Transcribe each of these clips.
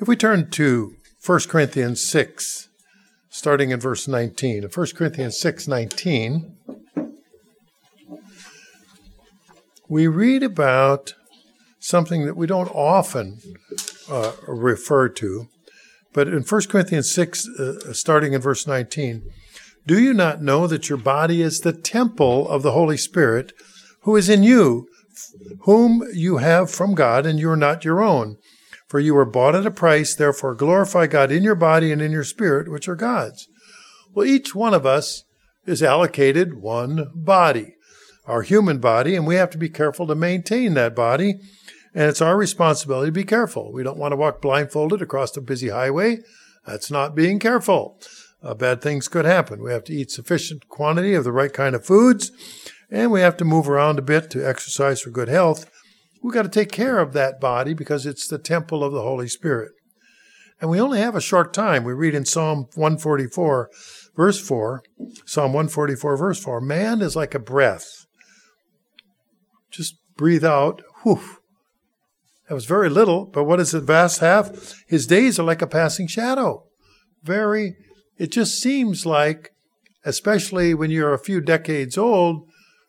If we turn to 1 Corinthians 6, starting in verse 19. In 1 Corinthians 6:19, we read about something that we don't often refer to. But in 1 Corinthians 6, starting in verse 19, do you not know that your body is the temple of the Holy Spirit who is in you, whom you have from God, and you are not your own? For you were bought at a price, therefore glorify God in your body and in your spirit, which are God's. Well, each one of us is allocated one body, our human body, and we have to be careful to maintain that body. And it's our responsibility to be careful. We don't want to walk blindfolded across a busy highway. That's not being careful. Bad things could happen. We have to eat sufficient quantity of the right kind of foods, and we have to move around a bit to exercise for good health. We've got to take care of that body because it's the temple of the Holy Spirit. And we only have a short time. We read in Psalm 144, verse 4, Psalm 144, verse 4, man is like a breath. Just breathe out, whew. That was very little, but what does the vast have? His days are like a passing shadow. It just seems like, especially when you're a few decades old,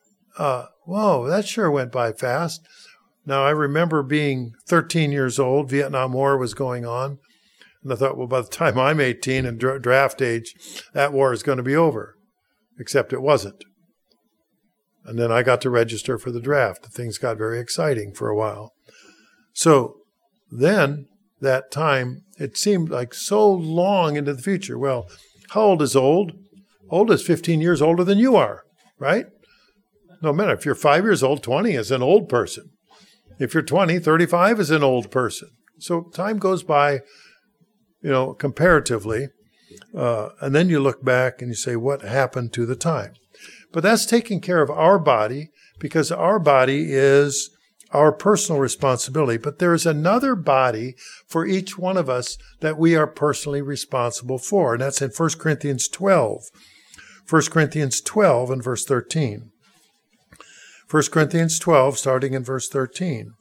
whoa, that sure went by fast. Now, I remember being 13 years old, Vietnam War was going on, and I thought, well, by the time I'm 18 and draft age, that war is going to be over, except it wasn't. And then I got to register for the draft. Things got very exciting for a while. So then, that time, it seemed like so long into the future. Well, how old is old? Old is 15 years older than you are, right? No matter if you're 5 years old, 20 is an old person. If you're 20, 35 is an old person. So time goes by, comparatively. And then you look back and you say, what happened to the time? But that's taking care of our body because our body is our personal responsibility. But there is another body for each one of us that we are personally responsible for. And that's in 1 Corinthians 12. 1 Corinthians 12 and verse 13. 1 Corinthians 12, starting in verse 13.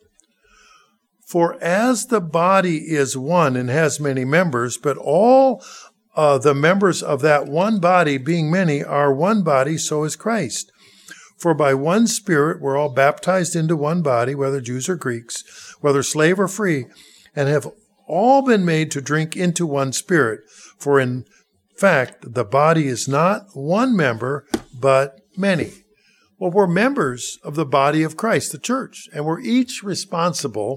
For as the body is one and has many members, but all the members of that one body, being many, are one body, so is Christ. For by one Spirit we're all baptized into one body, whether Jews or Greeks, whether slave or free, and have all been made to drink into one Spirit. For in fact, the body is not one member, but many. Well, we're members of the body of Christ, the church, and we're each responsible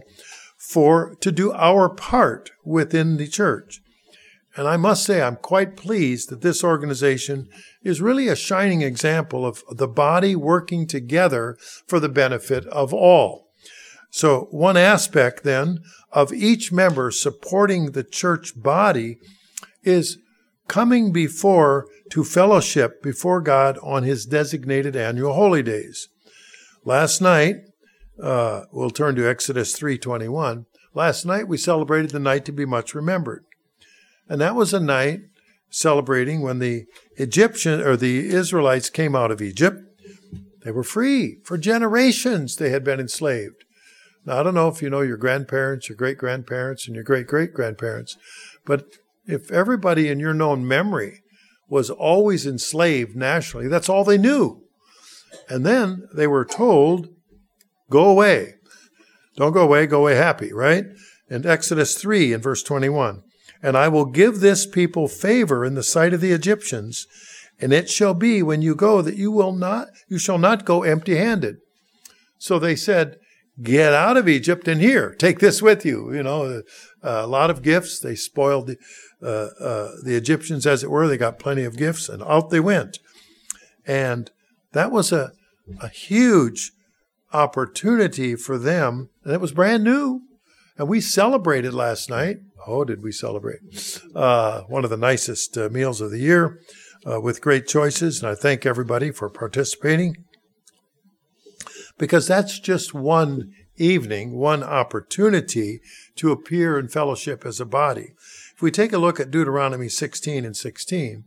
to do our part within the church. And I must say, I'm quite pleased that this organization is really a shining example of the body working together for the benefit of all. So one aspect then of each member supporting the church body is coming to fellowship before God on his designated annual holy days. Last night, we'll turn to Exodus 3:21. Last night we celebrated the night to be much remembered. And that was a night celebrating when the Israelites came out of Egypt. They were free. For generations they had been enslaved. Now, I don't know if you know your grandparents, your great-grandparents, and your great-great-grandparents, but if everybody in your known memory was always enslaved nationally, that's all they knew. And then they were told, go away. Don't go away happy, right? In Exodus 3 in verse 21. And I will give this people favor in the sight of the Egyptians, and it shall be when you go that you shall not go empty-handed. So they said, get out of Egypt and here, take this with you. A lot of gifts. They spoiled the Egyptians, as it were. They got plenty of gifts, and out they went. And that was a huge opportunity for them, and it was brand new. And we celebrated last night. Oh, did we celebrate? One of the nicest meals of the year with great choices. And I thank everybody for participating because that's just one evening, one opportunity to appear in fellowship as a body. If we take a look at Deuteronomy 16 and 16,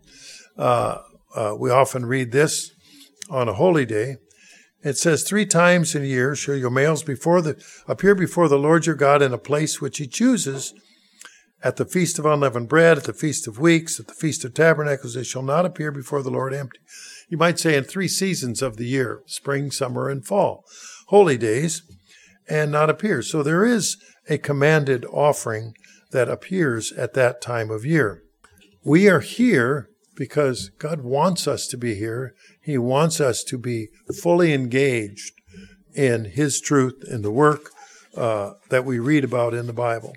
we often read this on a holy day. It says, 3 times in a year shall your males appear before the Lord your God in a place which he chooses, At the Feast of Unleavened Bread, at the Feast of Weeks, at the Feast of Tabernacles, they shall not appear before the Lord empty. You might say in 3 seasons of the year, spring, summer, and fall, holy days, and not appear. So there is a commanded offering that appears at that time of year. We are here because God wants us to be here. He wants us to be fully engaged in His truth, in the work that we read about in the Bible.